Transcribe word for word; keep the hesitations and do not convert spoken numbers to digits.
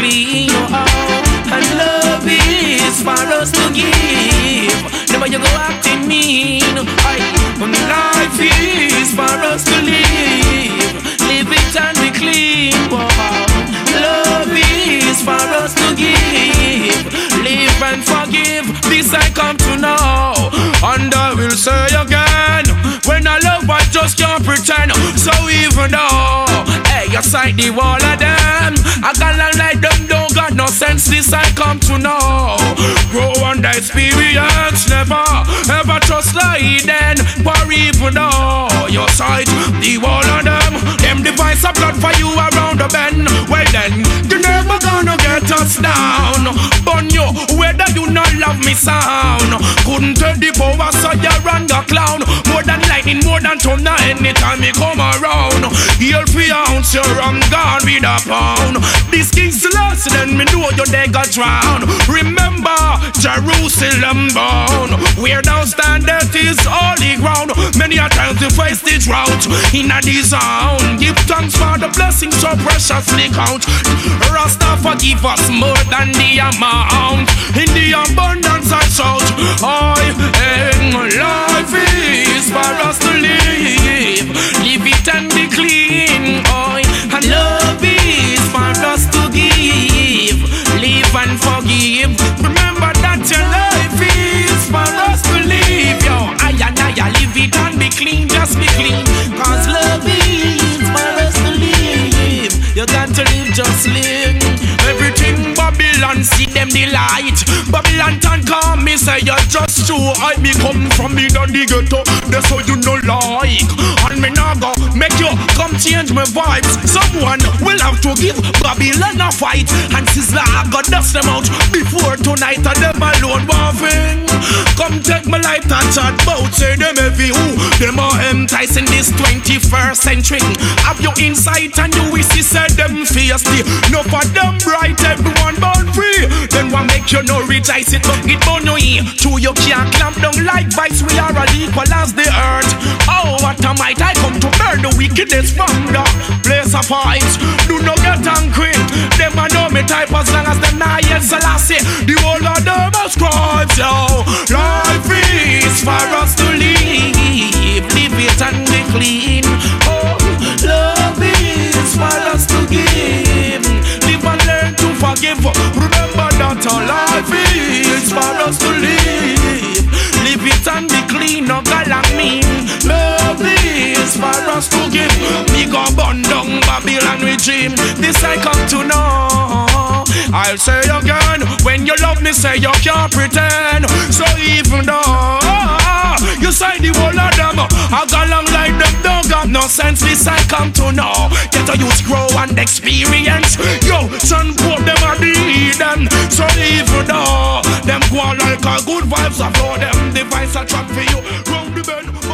clean. Oh, and love is for us to give. Never you go acting mean. Aye. When life is for us to live, live it and be clean. Wow. Love is for us to give, live and forgive. This I come to know, and I will say again, when I love I just can't pretend. So even though, hey, you sight the wall of them, I got like them don't got no sense. This I come to know, grow and experience. Never ever trust like then. For even though you sight the wall of them, them device a blood for you around the bend. Well then, you never gonna get us down. Burn you, whether you not love me sound. Couldn't take the power so you run your clown. More than lightning, more than thunder. Anytime you come around, you'll free ounce, you're I'm gone with a pound. This king's lost, then me know you they got drowned. Remember, Jerusalem bound, where thou standeth is holy ground. Many a times you face the drought in a sound. Give thanks for the blessings so preciously count. Rasta forgive us more than the amount. In the abundance I shout, I am life is for us to live, live it and be clean. I and love is for us to give, live and forgive. Remember that your life is for us to live. Yo, I and I live it and be clean, just be clean. Cause love is for us to live. You got to live, just live. Everything Babylon see them delight. Babylon can come, me say you're just true. I me come from me down the ghetto, that's how you know like. And me now go make you come change my vibes. Someone will have to give Babylon a fight. And Sizzla I got dust them out before tonight. And them alone waffing. Come take my light and chat bout. Say them heavy who them are enticing this twenty-first century. Have your insight and you will see say them feisty. No for them bright, everyone born free. Then one make you no rejoice it, but it burn you in. True you can't clamp down like vice. We are all equal as the earth. Oh, what a might I come to burn the wickedness from the place of fight. Do not get angry. Them I know me type as long as them not yet Selassie. The whole of them are scribes, yo. Life is for us to live, live it and be clean. Oh, love is for us to give, live and learn to forgive. Remember that our life is for us to live, live it and be clean. No galang mean. Love is for us to give. Me go burn down Babylon regime. This I come to know. I'll say again, when you love me, say you can't pretend. So even though you say the whole of them, I got long like them don't got no sense. This I come to know. Get a youth grow and experience. Yo, son, put them at the Eden. So even though them go on like a good vibes, I blow them device a track for you. Round the bend.